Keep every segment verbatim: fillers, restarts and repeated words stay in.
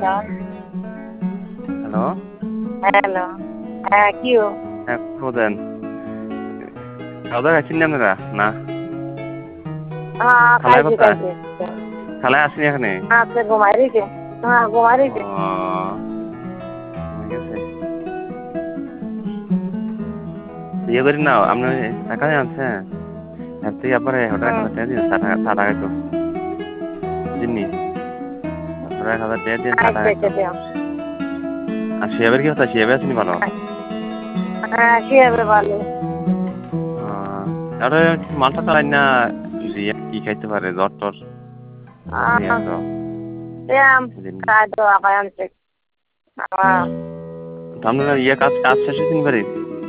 hello hello হ্যাঁ কিও হ্যাঁ খোঁজেন খাওয়া দাওয়া খাচ্ছেন না আপনারা না হ্যাঁ খালায় খাইছি কোথায় খাইছি খালায় আসেনি এখানে আজকে ঘুমাই রয়েছে হ্যাঁ ঘুমাই ও রয়েছে ঠিক আছে ইয়ে করি না আপনি টাকা আনছেন এর থেকে আপনার হোটেল এক হাজার টাকা দিন চা টাকা তো বুঝিনি হোটেল এক হাজার টাকা দিন চা টাকা তো আর শিয়াবের কি হতো শিয়াবে আসেনি ভালো হ্যাঁ শিয়াবে ভালো আরে মালটা চালাই না দিয়ে কি খাইতে পারে জ্বর টর খাদ্য আকায় আনছে আপনারা ইয়ে কাজ কাজ শেষ হয়েছেন বাড়ি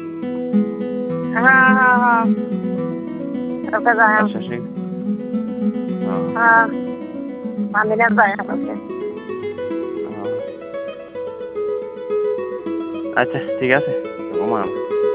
হ্যাঁ হ্যাঁ হ্যাঁ ওকে যায় কাজ শেষ হয়ে হ্যাঁ আমি না যায় ওকে আচ্ছা ঠিক আছে ঘুমান